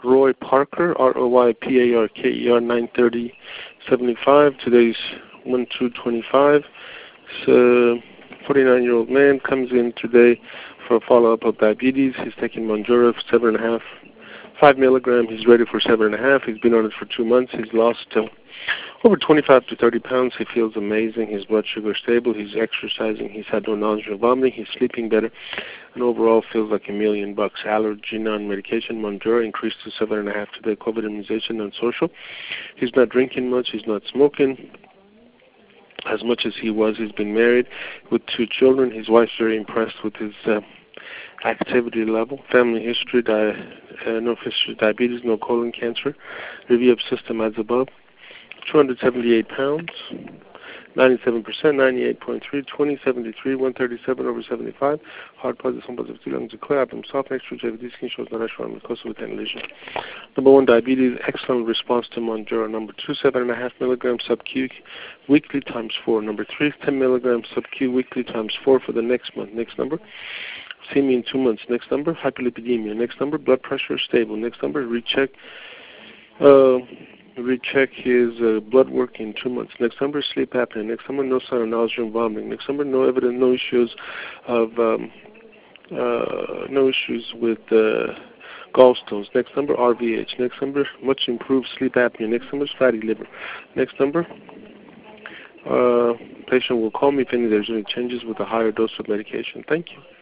Roy Parker, ROYPARKER, 93075. Today's 1/2/25. 49-year-old man comes in today for a follow-up of diabetes. He's taking Mounjaro 7.5, 5 milligram. He's ready for 7.5. He's been on it for 2 months. He's lost over 25 to 30 pounds. He feels amazing. His blood sugar is stable. He's exercising. He's had no nausea or vomiting. He's sleeping better. And overall feels like $1 million. Allergy, non-medication. Mounjaro increased to 7.5 today. COVID immunization, non-social. He's not drinking much. He's not smoking as much as he was. He's been married with 2 children. His wife's very impressed with his activity level. Family history, no history of diabetes, no colon cancer. Review of system as above. 278 pounds, 97%, 98.3, 2073, 137 over 75. Hard positive, positive, lungs are clear, abdomen soft, extra JVD, skin shows no rash around mucosa with any lesion. Number 1, diabetes, excellent response to Mounjaro. Number 2, 7.5 milligrams sub-Q weekly times 4. Number 3, 10 milligrams sub-Q weekly times 4 for the next month. Next number. See me in 2 months. Next number, hyperlipidemia. Next number, blood pressure stable. Next number, recheck his blood work in 2 months. Next number, sleep apnea. Next number, no sign of nausea and vomiting. Next number, no evidence, no issues with gallstones. Next number, RVH. Next number, much improved sleep apnea. Next number, fatty liver. Next number, patient will call me if there's any changes with a higher dose of medication. Thank you.